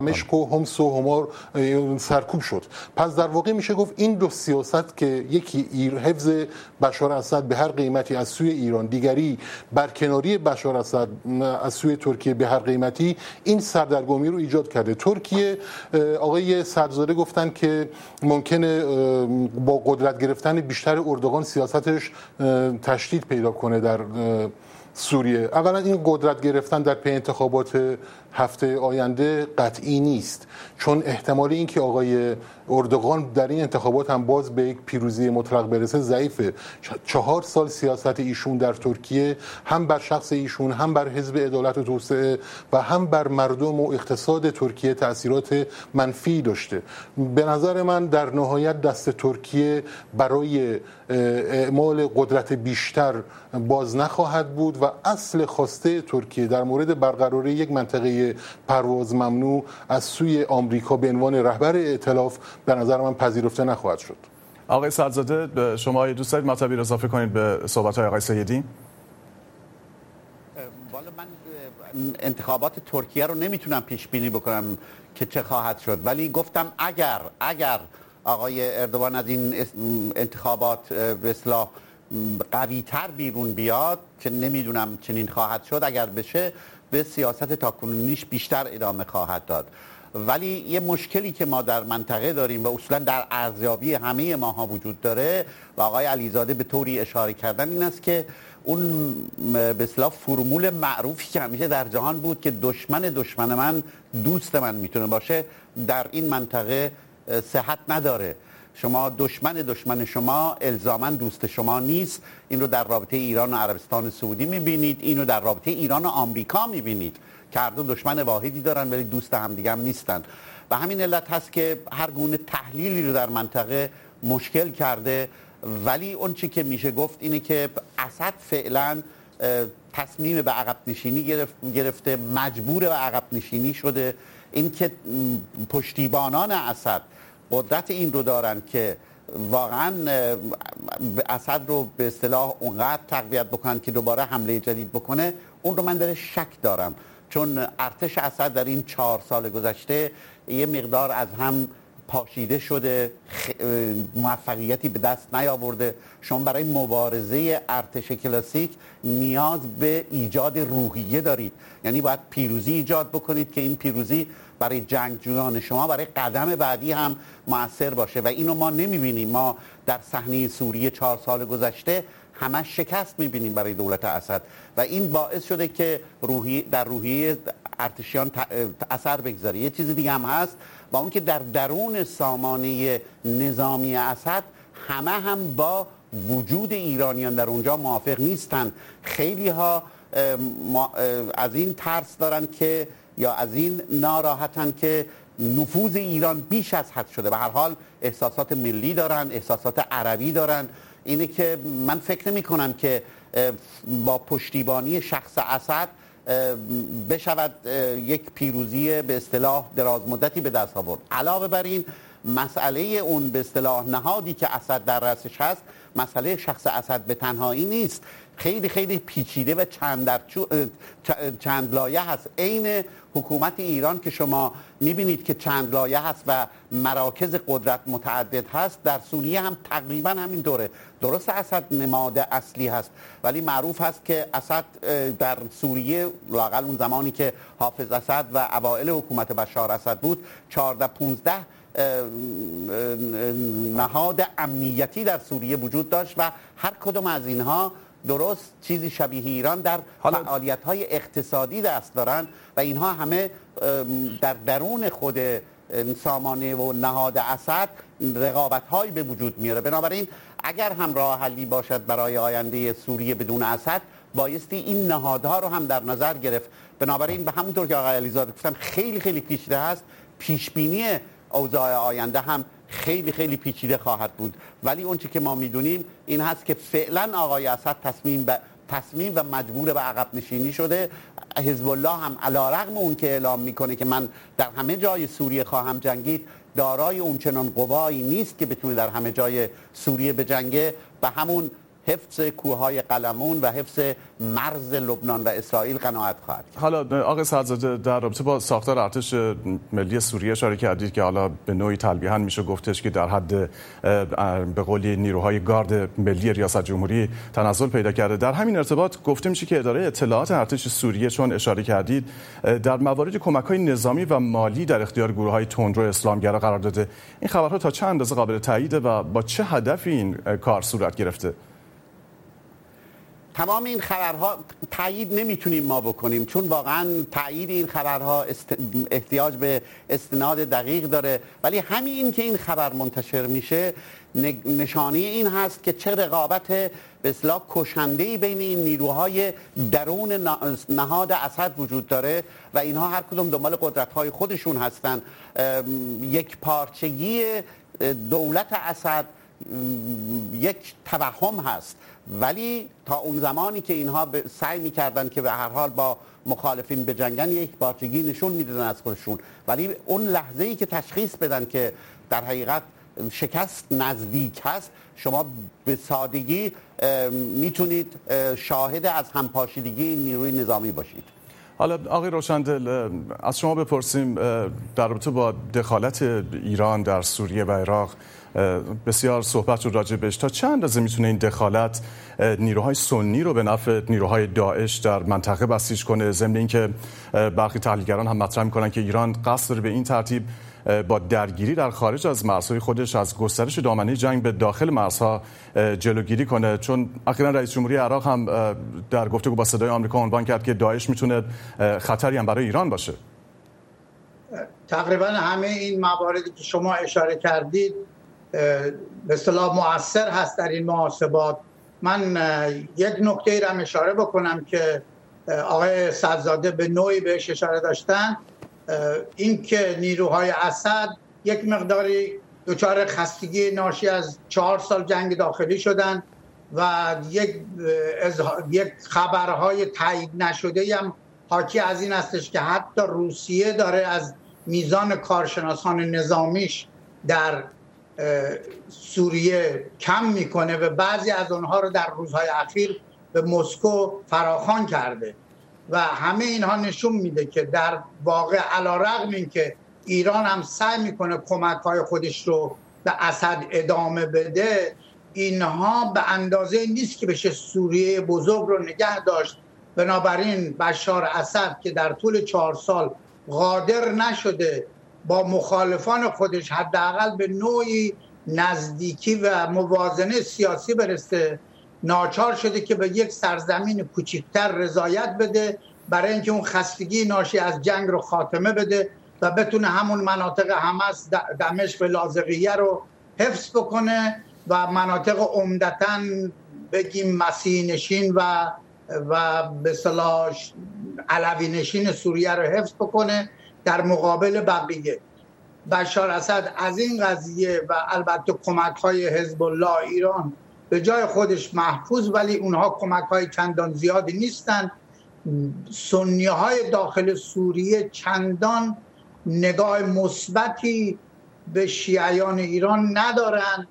دمشق و حمص و همار سرکوب شد. پس در واقع میشه گفت این دو سیاست که یکی حفظ بشار اسد به هر قیمتی از سوی ایران، دیگری برکناری بشار اسد از سوی ترکیه به هر قیمتی، این سردرگمی رو ایجاد کرده. ترکیه، آقای صدرزاده گفتن که ممکنه با قدرت گرفتن بیشتر اردوغان سیاستش تشدید پیدا کنه در سوریه. اولا این قدرت گرفتن در پی انتخابات هفته آینده قطعی نیست، چون احتمال این که آقای اردوغان در این انتخابات هم باز به یک پیروزی مطلق برسه ضعیفه. 4 سال سیاست ایشون در ترکیه هم بر شخص ایشون، هم بر حزب عدالت و توسعه و هم بر مردم و اقتصاد ترکیه تأثیرات منفی داشته. به نظر من در نهایت دست ترکیه برای اعمال قدرت بیشتر باز نخواهد بود و اصل خواسته ترکیه در مورد برقراری یک منطقه پرواز ممنوع از سوی آمریکا به عنوان رهبر ائتلاف به نظر من پذیرفته نخواهد شد. آقای صدرزاده، شما دوست دارید مطلبی رو اضافه کنید به صحبت‌های آقای سیدی؟ والا من انتخابات ترکیه رو نمیتونم پیش بینی بکنم که چه خواهد شد، ولی گفتم اگر آقای اردوغان از این انتخابات به اصطلاح قوی تر بیرون بیاد، که نمیدونم چنین خواهد شد، اگر بشه به سیاست تاکنونیش بیشتر ادامه خواهد داد. ولی یه مشکلی که ما در منطقه داریم و اصولا در ارزیابی همه ماها وجود داره و آقای علیزاده به طوری اشاره کردن، این است که اون به اصطلاح فرمول معروفی که همیشه در جهان بود که دشمن من دوست من میتونه باشه، در این منطقه صحت نداره. شما دشمن شما الزاماً دوست شما نیست. این رو در رابطه ایران و عربستان سعودی میبینید، این رو در رابطه ایران و آمریکا میبینید که هر دو دشمن واحدی دارن ولی دوست همدیگه هم نیستن. و همین علت هست که هر گونه تحلیلی رو در منطقه مشکل کرده. ولی اون چی که میشه گفت اینه که اسد فعلا تصمیم به عقب نشینی گرفته، مجبور به عقب نشینی شده. این که پشتیبانان اسد قدرت این رو دارن که واقعا اسد رو به اصطلاح اونقدر تقویت بکنن که دوباره حمله جدید بکنه، اون رو من در شک دارم، چون ارتش اسد در این 4 سال گذشته یه مقدار از هم پاشیده شده، موفقیتی به دست نیاورده. شما برای مبارزه ارتش کلاسیک نیاز به ایجاد روحیه دارید، یعنی باید پیروزی ایجاد بکنید که این پیروزی برای جنگجویان شما برای قدم بعدی هم مؤثر باشه و اینو ما نمیبینیم. ما در صحنه سوریه 4 سال گذشته همه شکست میبینیم برای دولت اسد و این باعث شده که در روحیه ارتشیان اثر بگذاره. یه چیز دیگه هم هست و اون که در درون سامانه نظامی اسد همه هم با وجود ایرانیان در اونجا موافق نیستن. خیلی ها از این ترس دارن که یا از این ناراحتن که نفوذ ایران بیش از حد شده. به هر حال احساسات ملی دارن، احساسات عربی دارن. اینه که من فکر نمی کنم که با پشتیبانی شخص اسد بشود یک پیروزی به اصطلاح دراز مدتی به دست آورد. علاوه بر این مسئله اون به اصطلاح نهادی که اسد در رأسش هست، مسئله شخص اسد به تنهایی نیست، خیلی خیلی پیچیده و چند لایه هست. عین حکومت ایران که شما میبینید که چند لایه هست و مراکز قدرت متعدد هست، در سوریه هم تقریبا همین طوره. درست اسد نماد اصلی هست ولی معروف هست که اسد در سوریه لااقل اون زمانی که حافظ اسد و اوائل حکومت بشار اسد بود 14-15 نهاد امنیتی در سوریه وجود داشت و هر کدوم از اینها درست چیزی شبیه ایران در فعالیت‌های اقتصادی دست دارن و اینها همه در درون خود سامانه و نهاد اسد رقابت‌هایی به وجود میاره. بنابراین اگر هم راه حلی باشد برای آینده سوریه بدون اسد، بایستی این نهادها رو هم در نظر گرفت. بنابراین به همونطور که آقای علیزاده گفتن خیلی خیلی پیچیده هست. پیشبینی اوضاع آینده هم خیلی خیلی پیچیده خواهد بود، ولی اون چی که ما میدونیم این هست که فعلا آقای اسد تصمیم و مجبور به عقب نشینی شده. حزب الله هم علیرغم اون که اعلام میکنه که من در همه جای سوریه خواهم جنگید، دارای اون چنان قوایی نیست که بتونه در همه جای سوریه بجنگه. به همون حفظ کوههای قلمون و حفظ مرز لبنان و اسرائیل قناعت خواهد کرد. حالا آقای سعدزاده در رابطه با ساختار ارتش ملی سوریه اشاره کردید که حالا به نوعی تلویحاً میشه گفتش که در حد به قولی نیروهای گارد ملی ریاست جمهوری تنزل پیدا کرده. در همین ارتباط گفته میشه که اداره اطلاعات ارتش سوریه، چون اشاره کردید، در موارد کمک‌های نظامی و مالی در اختیار گروه‌های تندرو اسلامگرا قرار داده. این خبرها تا چه اندازه قابل تاییده و با چه هدفی این کار صورت گرفته؟ تمام این خبرها تایید نمیتونیم ما بکنیم، چون واقعا تایید این خبرها احتیاج به استناد دقیق داره، ولی همین این که این خبر منتشر میشه نشانه این هست که چه رقابت به اصطلاح کشنده‌ای بین این نیروهای درون نهاد اسد وجود داره و اینها هر کدوم دنبال قدرت‌های خودشون هستن. یک پارچگی دولت اسد یک توهم هست، ولی تا اون زمانی که اینها سعی می‌کردن که به هر حال با مخالفین بجنگن یک پارچگی نشون میدادن از خودشون، ولی اون لحظه‌ای که تشخیص بدن که در حقیقت شکست نزدیک هست، شما به سادگی میتونید شاهد از همپاشیدگی نیروی نظامی باشید. حالا آقای روشندل، از شما بپرسیم در رابطه با دخالت ایران در سوریه و عراق بسیار صحبت رو راجع بهش، تا چه اندازه میتونه این دخالت نیروهای سنی رو به نفع نیروهای داعش در منطقه بسیج کنه، ضمن اینکه برخی تحلیلگران هم مطرح میکنن که ایران قصد داره به این ترتیب با درگیری در خارج از مرزهای خودش از گسترش دامنه جنگ به داخل مرزها جلوگیری کنه، چون اخیراً رئیس جمهوری عراق هم در گفتگو با صدای آمریکا عنوان کرد که داعش میتونه خطری هم برای ایران باشه. تقریبا همه این مواردی که شما اشاره کردید به اصطلاح مؤثر هست در این محاسبات. من یک نکته را اشاره بکنم که آقای سعدزاده به نوعی بهش اشاره داشتن، این که نیروهای اسد یک مقداری دچار خستگی ناشی از 4 سال جنگ داخلی شدن و یک خبرهای تایید نشده هم حاکی از این هستش که حتی روسیه داره از میزان کارشناسان نظامیش در سوریه کم میکنه و بعضی از اونها رو در روزهای اخیر به مسکو فراخوان کرده و همه اینها نشون میده که در واقع علیرغم این که ایران هم سعی میکنه کمک‌های خودش رو به اسد ادامه بده، اینها به اندازه نیست که بشه سوریه بزرگ رو نگه داشت. بنابراین بشار اسد که در طول 4 سال قادر نشده با مخالفان خودش حداقل به نوعی نزدیکی و موازنه سیاسی برسه، ناچار شده که به یک سرزمین کوچکتر رضایت بده برای اینکه اون خستگی ناشی از جنگ رو خاتمه بده و بتونه همون مناطق حماس، دمشق و لاذقیه رو حفظ بکنه و مناطق عمدتاً بگیم مسیحی نشین و به اصطلاح علوی نشین سوریه رو حفظ بکنه در مقابل بقیه. بشار اسد از این قضیه و البته کمک‌های حزب الله ایران به جای خودش محفوظ، ولی اونها کمک‌های چندان زیادی نیستن. سنی‌های داخل سوریه چندان نگاه مثبتی به شیعیان ایران ندارن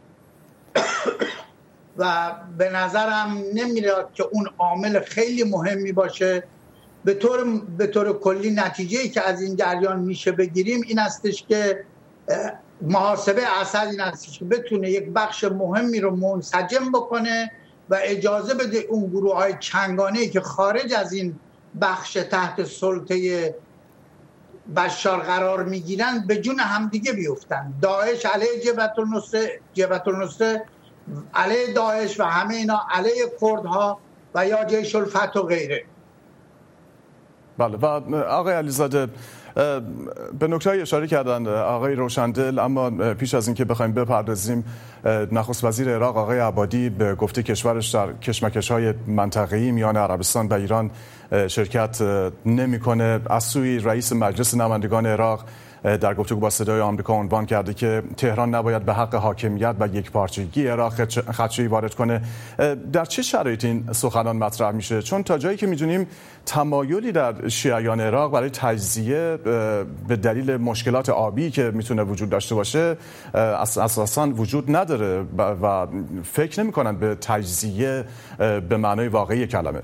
و به نظرم نمیاد که اون عامل خیلی مهمی باشه. به طور کلی نتیجه‌ای که از این جریان میشه بگیریم این استش که محاسبه اسد این استش که بتونه یک بخش مهمی رو منسجم بکنه و اجازه بده اون گروه‌های چنگانه‌ای که خارج از این بخش تحت سلطه بشار قرار میگیرن به جون همدیگه بیفتن. داعش علیه جبهت النصره علیه داعش و همه اینا علیه کردها و یا جیش الفتح و غیره. بله. و آقای علیزاده به نکته‌ای اشاره کردن آقای روشندل، اما پیش از اینکه بخوایم بپردازیم، نخست وزیر عراق آقای عبادی به گفته کشورش در کشمکش‌های منطقه‌ای میان عربستان و ایران شرکت نمی‌کنه. از سوی رئیس مجلس نمایندگان عراق در گفتگو با صدای آمریکا عنوان کرده که تهران نباید به حق حاکمیت و یکپارچگی عراق خدشه‌ای وارد کنه. در چه شرایطی این سخنان مطرح میشه؟ چون تا جایی که میدونیم تمایلی در شیعیان عراق برای تجزیه به دلیل مشکلات آبی که میتونه وجود داشته باشه اساساً وجود نداره و فکر نمی‌کنن به تجزیه به معنای واقعی کلمه.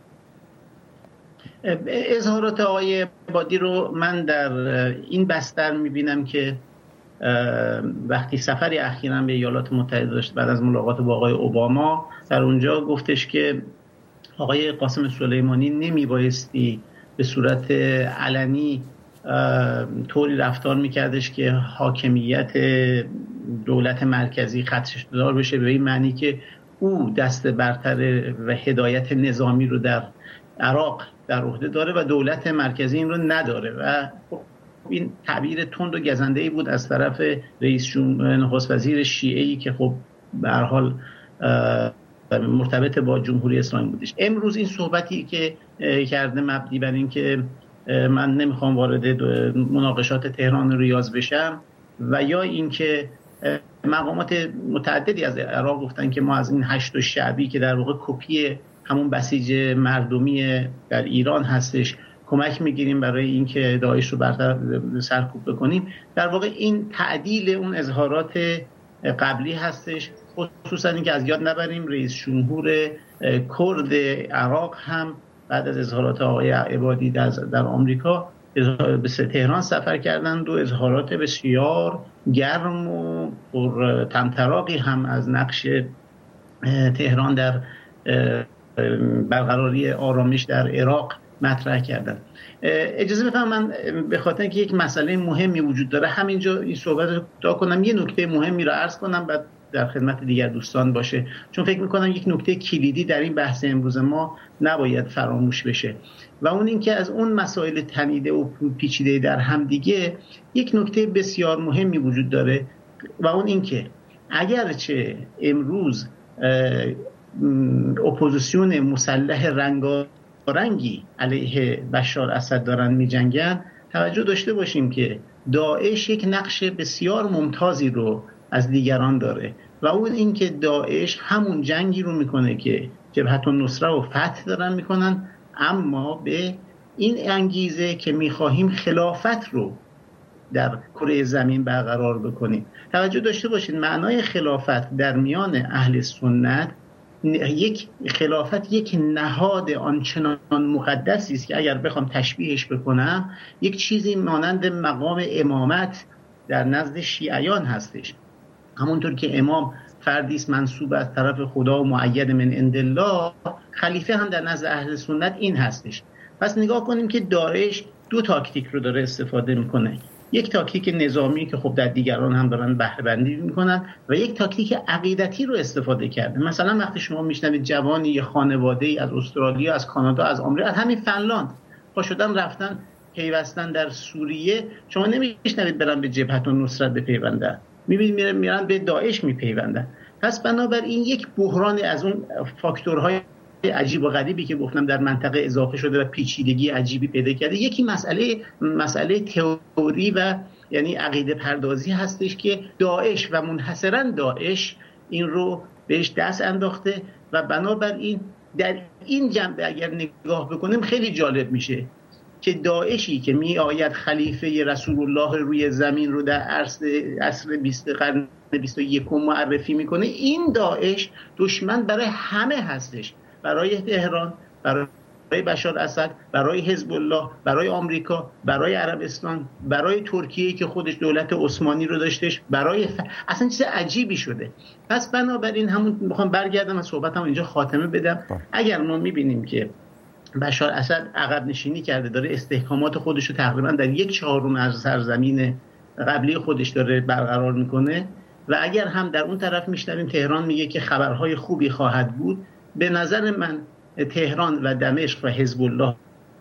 اظهارات آقای عبادی رو من در این بستر میبینم که وقتی سفری اخیراً به ایالات متحده داشت بعد از ملاقات با آقای اوباما، در اونجا گفتش که آقای قاسم سلیمانی نمیبایستی به صورت علنی طوری رفتار میکردش که حاکمیت دولت مرکزی خدشه دار بشه، به این معنی که او دست برتر و هدایت نظامی رو در عراق در عهده داره و دولت مرکزی این رو نداره و این تعبیر تند و گزنده‌ای بود از طرف رئیس نخست وزیر شیعه‌ای که خب به هر حال مرتبط با جمهوری اسلامی بودش. امروز این صحبتی که کرده مبنی بر این که من نمیخوام وارد مناقشات تهران و ریاض بشم و یا اینکه مقامات متعددی از عراق گفتن که ما از این 8 شعبی که در واقع کپی همون بسیج مردمی در ایران هستش کمک میگیریم برای اینکه داعش رو سرکوب بکنیم. در واقع این تعدیل اون اظهارات قبلی هستش، خصوصا اینکه از یاد نبریم رئیس جمهور کرد عراق هم بعد از اظهارات آقای عبادی در آمریکا به تهران سفر کردند و اظهارات بسیار گرم و پر طمطراقی هم از نقش تهران در برقراری آرامش در عراق مطرح کردن. اجازه بفرمایید من به خاطر اینکه یک مسئله مهمی وجود داره همینجا این صحبت رو کوتاه کنم، یه نکته مهمی رو عرض کنم بعد در خدمت دیگر دوستان باشه، چون فکر می‌کنم یک نکته کلیدی در این بحث امروز ما نباید فراموش بشه و اون اینکه از اون مسائل تنیده و پیچیده در هم دیگه یک نکته بسیار مهمی وجود داره و اون اینکه اگرچه امروز اپوزیسیون مسلح رنگی علیه بشار اسد دارن می‌جنگن، توجه داشته باشیم که داعش یک نقش بسیار ممتازی رو از دیگران داره و اون این که داعش همون جنگی رو میکنه که جبهت النصره و فتح دارن میکنن، اما به این انگیزه که میخواهیم خلافت رو در کره زمین برقرار بکنیم. توجه داشته باشید معنای خلافت در میان اهل سنت یک خلافت یک نهاد آنچنان مقدسی است که اگر بخوام تشبیهش بکنم یک چیزی مانند مقام امامت در نزد شیعیان هستش. همونطور که امام فردی است منصوب از طرف خدا و مؤید من عند الله، خلیفه هم در نزد اهل سنت این هستش. پس نگاه کنیم که داعش دو تاکتیک رو داره استفاده میکنه، یک تاکتیک نظامی که خب در دیگران هم دارن بهره بندی میکنن و یک تاکتیک عقیدتی رو استفاده کرده. مثلا وقتی شما میشنوید جوانی یا خانواده‌ای از استرالیا، از کانادا، از آمریکا، از همین فنلاند پا شدن رفتن پیوستن در سوریه، شما نمیشنوید برن به جبهت النصرت بپیوندن، میبینید میرن به داعش میپیوندن. پس بنابراین یک بحران از اون فاکتورهای عجیب و غریبی که گفتم در منطقه اضافه شده و پیچیدگی عجیبی پیدا کرده. یکی مسئله تئوری و یعنی عقیده پردازی هستش که داعش و منحصرا داعش این رو بهش دست انداخته و بنابراین در این جنبه اگر نگاه بکنیم خیلی جالب میشه که داعشی که می آید خلیفه رسول الله روی زمین رو در عصر 20 قرن 21 معرفی میکنه، این داعش دشمن برای همه هستش، برای تهران، برای بشار اسد، برای حزب الله، برای آمریکا، برای عربستان، برای ترکیه که خودش دولت عثمانی رو داشتش، اصلا چیز عجیبی شده. پس بنابراین همون میخوام برگردم از صحبتم اینجا خاتمه بدم. اگر ما میبینیم که بشار اسد عقب نشینی کرده، داره استحکامات خودش رو تقریبا در 1/4 از سرزمین قبلی خودش داره برقرار میکنه و اگر هم در اون طرف میشنویم تهران میگه که خبرهای خوبی خواهد بود، به نظر من تهران و دمشق و حزب الله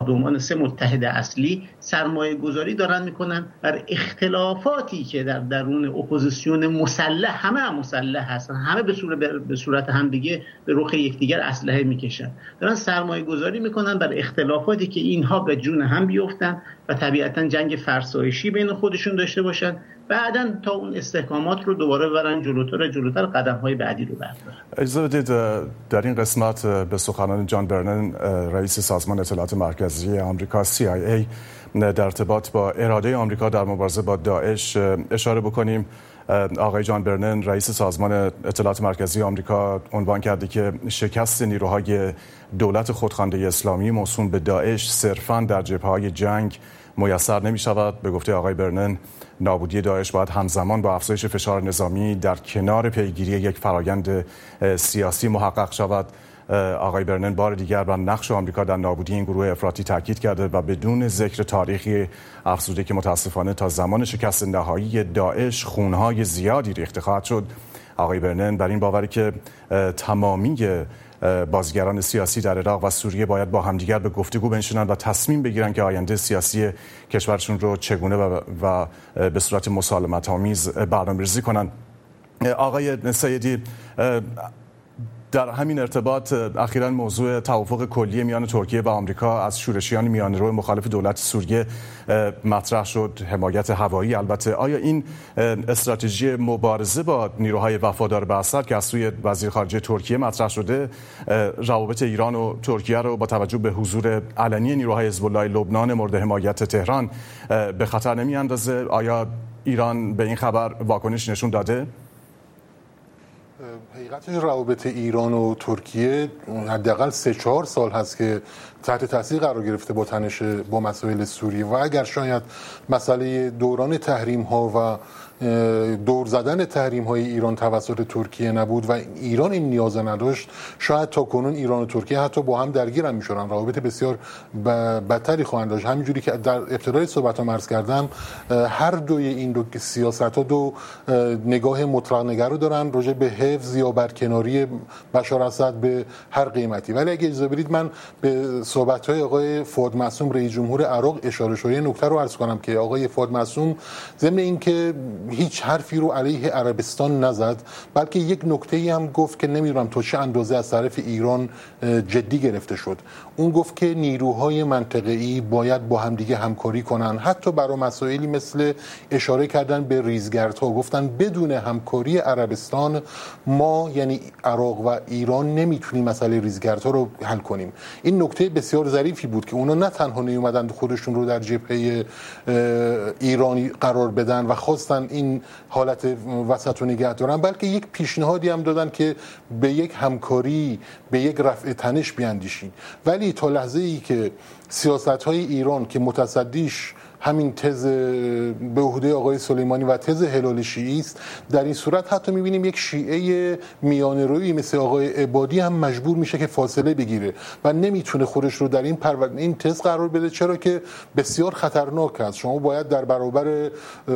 به عنوان 3 متحد اصلی سرمایه گذاری دارن میکنن بر اختلافاتی که در درون اپوزیسیون مسلح، همه هم مسلح هستن، همه به صورت همدیگه به رخ یکدیگر اسلحه میکشن، دارن سرمایه گذاری میکنن بر اختلافاتی که اینها به جون هم بیفتن و طبیعتا جنگ فرسایشی بین خودشون داشته باشن، بعداً تا اون استحکامات رو دوباره ببرن جلوتر قدم‌های بعدی رو بردارن. اجازه بدید در این قسمت به سخنان جان برنن رئیس سازمان اطلاعات مرکزی آمریکا CIA در ارتباط با اراده آمریکا در مبارزه با داعش اشاره بکنیم. آقای جان برنن رئیس سازمان اطلاعات مرکزی آمریکا عنوان کرده که شکست نیروهای دولت خودخوانده اسلامی موسوم به داعش صرفاً در جبهه‌های جنگ میسر نمی شود. به گفته آقای برنن نابودی داعش باید همزمان با افزایش فشار نظامی در کنار پیگیری یک فرایند سیاسی محقق شود. آقای برنن بار دیگر بر نقش آمریکا در نابودی این گروه افراطی تاکید کرده و بدون ذکر تاریخی افزوده که متاسفانه تا زمان شکست نهایی داعش خونهای زیادی ریخته خواهد شد. آقای برنن بر این باوری که تمامی بازیگران سیاسی در عراق و سوریه باید با همدیگر به گفتگو بنشینند و تصمیم بگیرند که آینده سیاسی کشورشون رو چگونه و به صورت مسالمت‌آمیز برنامه‌ریزی کنند. آقای سیدی، در همین ارتباط اخیراً موضوع توافق کلی میان ترکیه و آمریکا از شورشیان میانه‌رو مخالف دولت سوریه مطرح شد، حمایت هوایی البته. آیا این استراتژی مبارزه با نیروهای وفادار به اسد که از سوی وزیر خارجه ترکیه مطرح شده روابط ایران و ترکیه رو با توجه به حضور علنی نیروهای حزب الله لبنان مورد حمایت تهران به خطر نمی‌اندازه؟ آیا ایران به این خبر واکنش نشون داده؟ حقیقت روابط ایران و ترکیه حداقل 3-4 سال هست که تحت تاثیر قرار گرفته با مسائل سوریه و اگر شاید مسئله دوران تحریم ها و دور زدن تحریم های ایران توسط ترکیه نبود و ایران این نیاز نداشت، شاید تا کنون ایران و ترکیه حتی با هم درگیر هم میشدن، روابط بسیار بدتری خواهند داشت. همینجوری که در ابتدای صحبتام عرض کردم، هر دوی این دو سیاست‌ها دو نگاه مطلق نگرا دارن راجع به حفظ یا برکناری بشار اسد به هر قیمتی. ولی اگه اجازه بدید من به صحبت‌های آقای فؤاد معصوم رئیس جمهور عراق اشاره شده نکته رو عرض کنم که آقای فؤاد معصوم ضمن اینکه هیچ حرفی رو علیه عربستان نزد، بلکه یک نکته‌ای هم گفت که نمیدونم تا چه اندازه از طرف ایران جدی گرفته شد. اون گفت که نیروهای منطقه‌ای باید با همدیگه همکاری کنن، حتی برای مسائلی مثل اشاره کردن به ریزگردها، گفتن بدون همکاری عربستان ما یعنی عراق و ایران نمیتونیم مسئله ریزگردها رو حل کنیم. این نکته بسیار ظریفی بود که اونا نه تنها نیومدن خودشون رو در جبهه ایرانی قرار بدن و خواستن این حالت وسط رو نگه دارن، بلکه یک پیشنهادی هم دادن که به یک همکاری، به یک رفع تنش بیاندیشید. ولی تا لحظه‌ای که سیاست‌های ایران که متصدیش همین تز به عهده آقای سلیمانی و تز هلال شیعی است، در این صورت حتی می‌بینیم یک شیعه میانه‌رویی مثل آقای عبادی هم مجبور میشه که فاصله بگیره و نمیتونه خودش رو در این تز قرار بده، چرا که بسیار خطرناک است. شما باید در برابر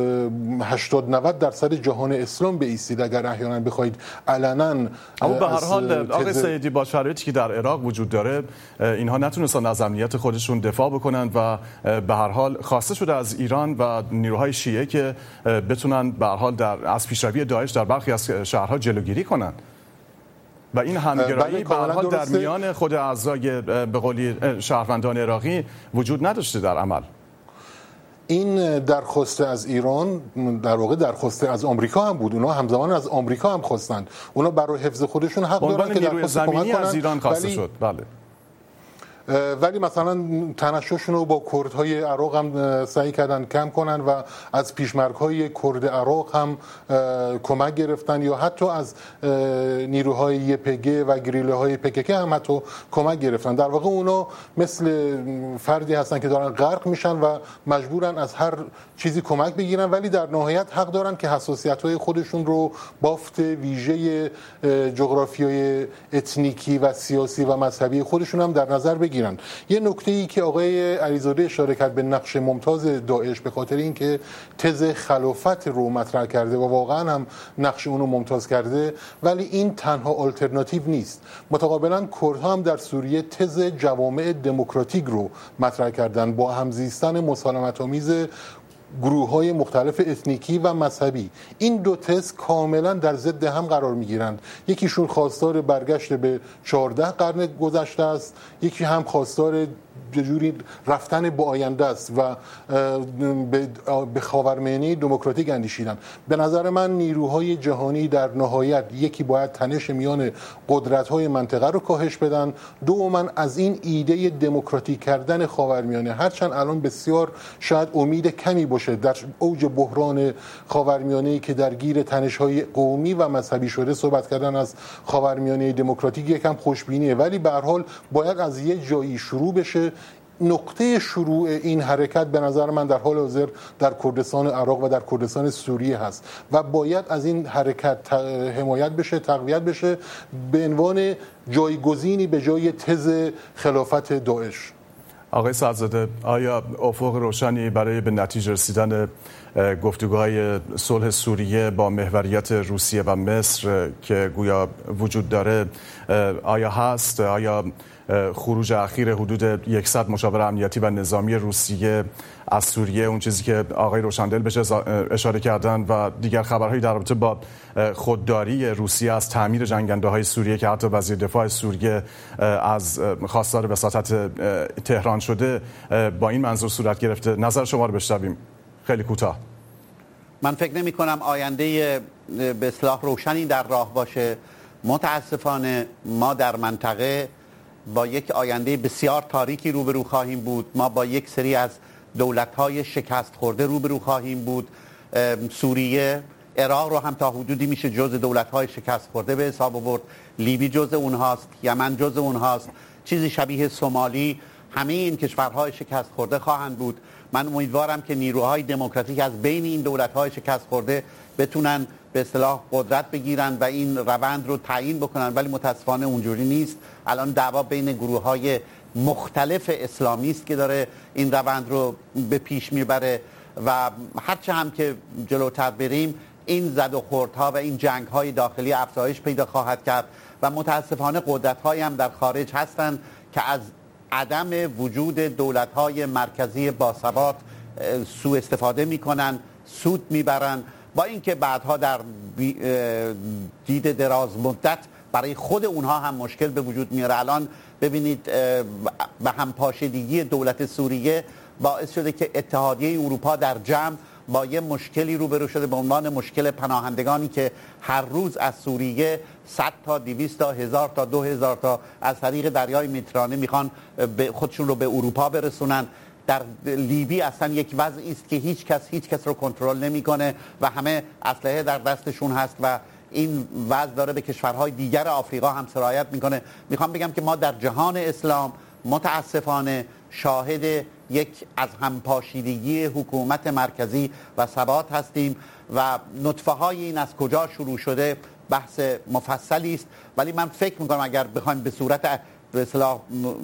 80-90% جهان اسلام بایستید اگر احیانا بخواید علنا. اما به هر حال آقای سیدی با شرایطی که در عراق وجود داره اینها نتونستن از امنیت خودشون دفاع بکنن و به هر حال خواسته شده از ایران و نیروهای شیعه که بتونن به هر حال از پیشروی داعش در برخی از شهرها جلوگیری کنن و این همگرایی به هر حال در میان خود اعضای به قولی شهروندان عراقی وجود نداشته در عمل. این درخواست از ایران در واقع درخواست از آمریکا هم بود، اونا همزمان از آمریکا هم خواستند، اونا برای حفظ خودشون حق دارن که درخواست کمک کنن. از ایران خواسته شد. بله. ولی مثلا تنششون رو با کردهای عراق هم سعی کردن کم کنن و از پیشمرگ‌های کرد عراق هم کمک گرفتن یا حتی از نیروهای YPG و گریله‌های PKK هم حتی کمک گرفتن. در واقع اونا مثل فردی هستن که دارن غرق میشن و مجبورن از هر چیزی کمک بگیرن، ولی در نهایت حق دارن که حساسیت‌های خودشون رو بافت ویژه جغرافیای اتنیکی و سیاسی و مذهبی خودشون هم در نظر بگیرن. بگیرن. یه نکته‌ای که آقای علیزاده اشاره کرد به نقش ممتاز داعش، به خاطر اینکه تز خلافت رو مطرح کرده و واقعا هم نقش اون رو ممتاز کرده، ولی این تنها آلترناتیو نیست. متقابلا کردها هم در سوریه تز جوامع دموکراتیک رو مطرح کردن با همزیستن مسالمت‌آمیز گروه‌های مختلف اتنیکی و مذهبی. این دو تز کاملا در ضد هم قرار می‌گیرند. یکیشون خواستار برگشت به 14 قرن گذشته است، یکی هم خواستار جوری رفتن به آینده است و به خاورمیانه دموکراتیک اندیشیدن. به نظر من نیروهای جهانی در نهایت یکی باید تنش میان قدرت‌های منطقه رو کاهش بدن، دوما از این ایده دموکراتیک کردن خاورمیانه، هرچند الان بسیار شاید امید کمی باشه در اوج بحران خاورمیانه‌ای که درگیر تنش‌های قومی و مذهبی شده، صحبت کردن از خاورمیانه دموکراتیک یکم خوشبینیه، ولی به هر حال باید از یه جایی شروع بشه. نقطه شروع این حرکت به نظر من در حال حاضر در کردستان عراق و در کردستان سوریه هست و باید از این حرکت حمایت بشه، تقویت بشه به عنوان جایگزینی به جای تز خلافت داعش. آقای سعدزاده، آیا افق روشنی برای به نتیجه رسیدن گفتگوهای صلح سوریه با محوریت روسیه و مصر که گویا وجود داره آیا هست؟ آیا خروج اخیر حدود 100 مشاور امنیتی و نظامی روسیه از سوریه، اون چیزی که آقای روشندل بهش اشاره کردن، و دیگر خبرهایی در رابطه با خودداری روسیه از تعمیر جنگنده‌های سوریه که حتی وزیر دفاع سوریه از خواستار وساطت تهران شده، با این منظور صورت گرفته؟ نظر شما رو بشنویم خیلی کوتاه. من فکر نمی کنم آینده به اصطلاح روشنی در راه باشه. متاسفانه ما در منطقه با یک آینده بسیار تاریکی روبرو خواهیم بود. ما با یک سری از دولت‌های شکست خورده روبرو خواهیم بود. سوریه، عراق رو هم تا حدودی میشه جزء دولت‌های شکست خورده به حساب آورد. لیبی جزء اونهاست، یمن جزء اونهاست، چیزی شبیه سومالی. همه این کشورهای شکست خورده خواهند بود. من امیدوارم که نیروهای دموکراتیک از بین این دولت‌های شکست خورده بتونن به اصطلاح قدرت بگیرن و این روند رو تعیین بکنن، ولی متاسفانه اونجوری نیست. الان دعوا بین گروه‌های مختلف اسلامی است که داره این روند رو به پیش میبره و هرچه هم که جلوتر بریم این زد و خوردها و این جنگ‌های داخلی افزایش پیدا خواهد کرد و متاسفانه قدرت‌هایی هم در خارج هستن که از عدم وجود دولت‌های مرکزی باثبات سوء استفاده می‌کنن، سود می‌برن، با اینکه بعدها در دید دراز مدت برای خود اونها هم مشکل به وجود میاره. الان ببینید به همپاشیدگی دولت سوریه باعث شده که اتحادیه اروپا در جمع با یه مشکلی روبرو شده به عنوان مشکل پناهندگانی که هر روز از سوریه 100 تا 200 تا 1000 تا 2000 تا از طریق دریای مدیترانه میخوان خودشون رو به اروپا برسونن. در لیبی اصلا یک وضعی است که هیچ کس رو کنترل نمیکنه و همه اسلحه در دستشون هست و این وضع داره به کشورهای دیگر آفریقا هم سرایت میکنه. میخوام بگم که ما در جهان اسلام متاسفانه شاهد یک از همپاشیدگی حکومت مرکزی و ثبات هستیم و نطفه های این از کجا شروع شده بحث مفصلی است، ولی من فکر میکنم اگر بخوایم به صورت به اصطلاح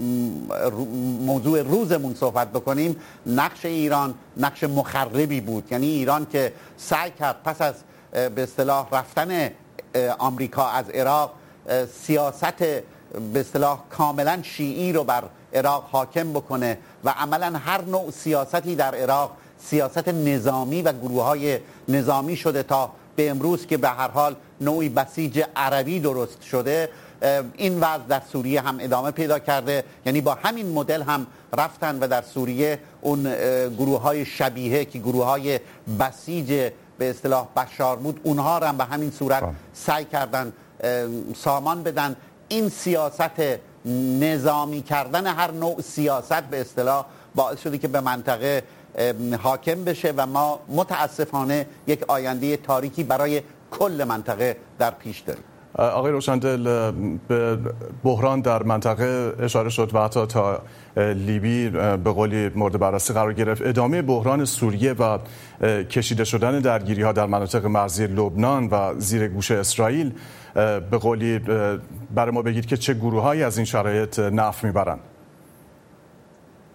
موضوع روزمون صحبت بکنیم، نقش ایران نقش مخربی بود. یعنی ایران که سعی کرد پس از به اصطلاح رفتن آمریکا از عراق سیاست به اصطلاح کاملا شیعی رو بر عراق حاکم بکنه و عملا هر نوع سیاستی در عراق سیاست نظامی و گروه‌های نظامی شده تا به امروز که به هر حال نوعی بسیج عربی درست شده. این وضع در سوریه هم ادامه پیدا کرده، یعنی با همین مدل هم رفتن و در سوریه اون گروه‌های شبیه که گروه‌های بسیج به اصطلاح بشار بود اونها هم به همین صورت سعی کردن سامان بدن. این سیاست نظامی کردن هر نوع سیاست به اصطلاح باعث شده که به منطقه حاکم بشه و ما متاسفانه یک آینده تاریکی برای کل منطقه در پیش داریم. آقای روشندل، به بحران در منطقه اشاره شد و حتی تا لیبی به قولی مورد بررسی قرار گرفت. ادامه بحران سوریه و کشیده شدن درگیری‌ها در مناطق مرزی لبنان و زیر گوش اسرائیل، به قولی برای ما بگید که چه گروه‌هایی از این شرایط نفع می‌برند؟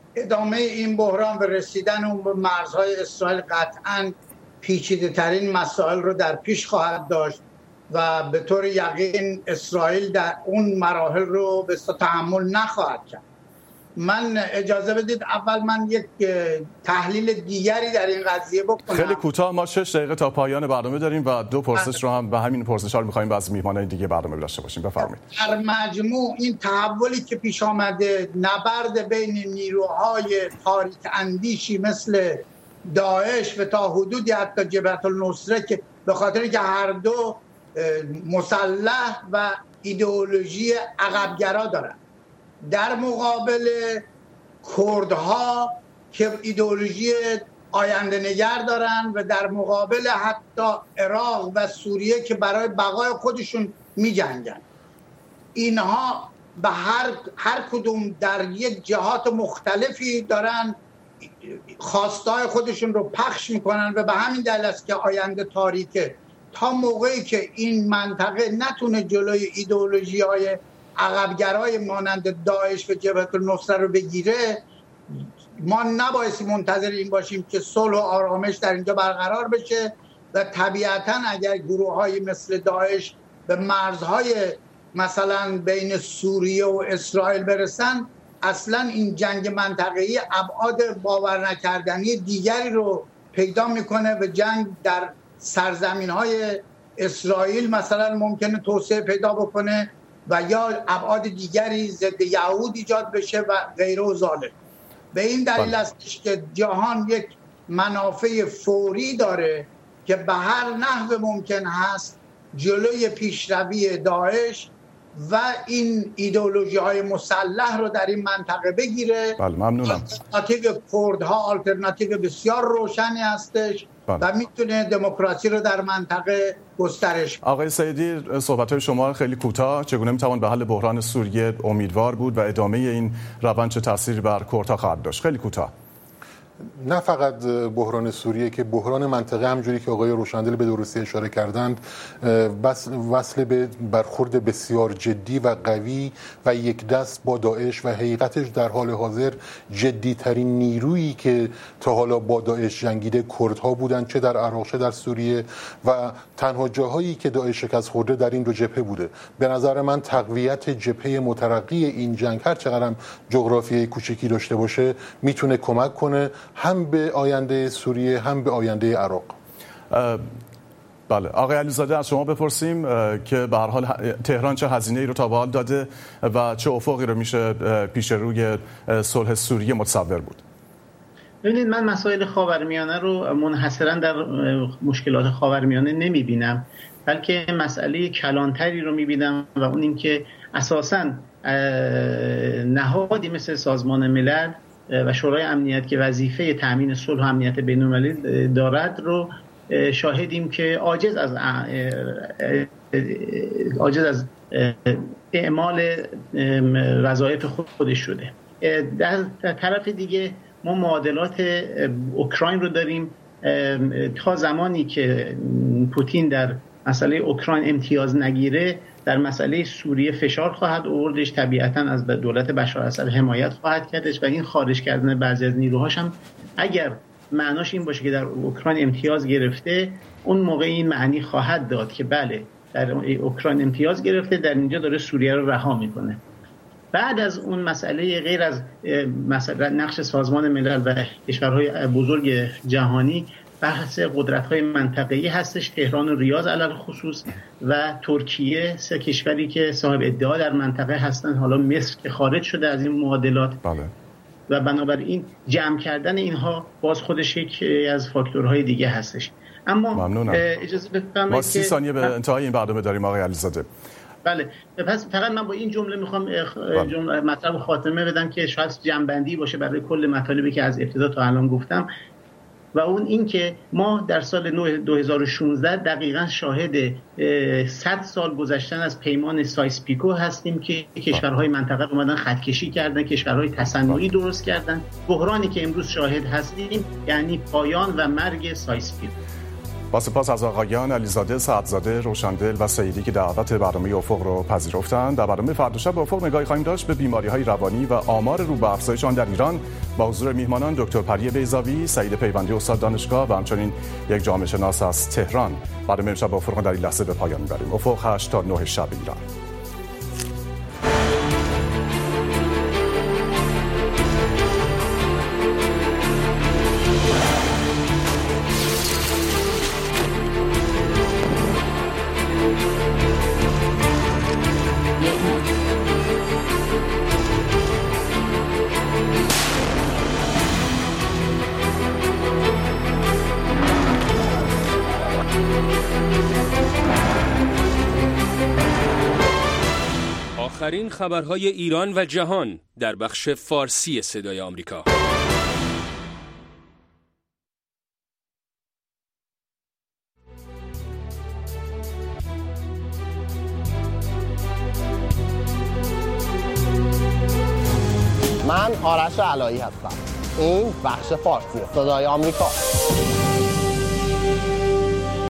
ادامه این بحران و رسیدن اون به مرزهای اسرائیل قطعاً پیچیده ترین مسائل رو در پیش خواهد داشت و به طور یقین اسرائیل در اون مراحل رو به تحمل نخواهد کرد. من اجازه بدید اول من یک تحلیل دیگری در این قضیه بکنم. خیلی کوتاه، ما 6 دقیقه تا پایان برنامه داریم و 2 پرسش رو هم به همین پرسش‌ها رو می‌خوایم از میهمانان دیگه برنامه داشته باشیم. بفرمایید. در مجموع این تحولی که پیش آمده، نبرد بین نیروهای تاریک اندیشی مثل داعش و تا حدودی حتی جبهة النصره که به خاطر که هر دو مسلح و ایدئولوژی عقبگرا دارن، در مقابل کردها که ایدئولوژی آینده نگر دارن و در مقابل حتی عراق و سوریه که برای بقای خودشون می جنگن. اینها به هر کدوم در یک جهات مختلفی دارن خواستای خودشون رو پخش میکنن و به همین دلیل است که آینده تاریکه. تا موقعی که این منطقه نتونه جلوی ایدئولوژی‌های عقبگرای مانند داعش و جبهة النصره رو بگیره، ما نبایستی منتظر این باشیم که صلح و آرامش در اینجا برقرار بشه و طبیعتاً اگر گروه‌های مثل داعش به مرزهای مثلا بین سوریه و اسرائیل برسن، اصلا این جنگ منطقه‌ای ابعاد باور نکردنی دیگری رو پیدا میکنه و جنگ در سرزمین‌های اسرائیل مثلا ممکنه توسعه پیدا بکنه و یا ابعاد دیگری ضد یهود ایجاد بشه و غیره و ذالک. به این دلیل است که جهان یک منافع فوری داره که به هر نحو ممکن هست جلوی پیشروی داعش و این ایدئولوژی‌های مسلح رو در این منطقه بگیره. بله، ممنونم. آلترناتیو کردها آلترناتیو بسیار روشنی هستش و میتونه دموکراسی رو در منطقه گسترش بده. آقای سیدی، صحبت‌های شما خیلی کوتاه، چگونه میتوان به حل بحران سوریه امیدوار بود و ادامه این روند چه تأثیری بر کردها خواهد داشت؟ خیلی کوتاه. نه فقط بحران سوریه که بحران منطقه، همجوری که آقای روشندل به درستی اشاره کردند، وصل به برخورد بسیار جدی و قوی و یک دست با داعش و حقیقتش در حال حاضر جدی ترین نیرویی که تا حالا با داعش جنگیده کردها بودند، چه در عراق چه در سوریه، و تنها جاهایی که داعش شکست خورده در این دو جبهه بوده. به نظر من تقویت جبهه مترقی این جنگ، هر چقدر هم جغرافیای کوچکی داشته باشه، میتونه کمک کنه هم به آینده سوریه هم به آینده عراق. بله، آقای علیزاده از شما بپرسیم که به هر حال تهران چه هزینه‌ای رو تا به حال داده و چه افقی رو میشه پیش روی صلح سوریه متصور بود؟ ببینید، من مسائل خاورمیانه رو منحصراً در مشکلات خاورمیانه نمیبینم، بلکه مسئله کلانتری رو میبینم و اون این که اساساً نهادی مثل سازمان ملل و شورای امنیت که وظیفه تأمین صلح و امنیت بین‌المللی دارد رو شاهدیم که عاجز از اعمال وظایف خودش شده. در طرف دیگه ما معادلات اوکراین رو داریم. تا زمانی که پوتین در مسئله اوکراین امتیاز نگیره، در مسئله سوریه فشار خواهد آوردش، طبیعتاً از دولت بشار الاسد حمایت خواهد کردش و این خارج کردن بعضی از نیروهاش هم اگر معناش این باشه که در اوکراین امتیاز گرفته، اون موقع این معنی خواهد داد که بله در اوکراین امتیاز گرفته، در اینجا داره سوریه رو رها میکنه. بعد از اون مسئله غیر از مثلا نقش سازمان ملل و کشورهای بزرگ جهانی، بحث قدرت‌های منطقه‌ای هستش. تهران و ریاض علل خصوص و ترکیه، سه کشوری که صاحب ادعا در منطقه هستن. حالا مصر که خارج شده از این معادلات. بله. و بنابراین جمع کردن اینها باز خودش یک از فاکتورهای دیگه هستش. اما ممنونم. اجازه بفرمایید ما 30 ثانیه به انتهای این برنامه داریم آقای علیزاده. بله، پس فقط من با این جمله میخوام جمله مطلب خاتمه بدم که شاید جمع‌بندی باشه برای کل مطالبی که از ابتدا تا الان گفتم، و اون این که ما در سال 2016 دقیقاً شاهد 100 سال گذشتن از پیمان سایس پیکو هستیم که کشورهای منطقه اومدن خطکشی کردن، کشورهای تصنعی درست کردن. بحرانی که امروز شاهد هستیم یعنی پایان و مرگ سایس پیکو. با سپاس از آقایان علیزاده، سعدزاده، روشندل و سیدی که دعوت برنامه افق رو پذیرفتند. در برنامه فردا شب به افق نگاهی خواهیم داشت به بیماری‌های روانی و آمار رو به افزایش آن در ایران با حضور میهمانان دکتر پری بیضاوی، سعید پیوندی استاد دانشگاه و همچنین یک جامعه شناس از تهران. برنامه امشب با افق در این لحظه به پایان می‌بریم. افق 8 تا 9 شب ایران. آخرین خبرهای ایران و جهان در بخش فارسی صدای آمریکا. من آرش علایی هستم. این بخش فارسی صدای آمریکا.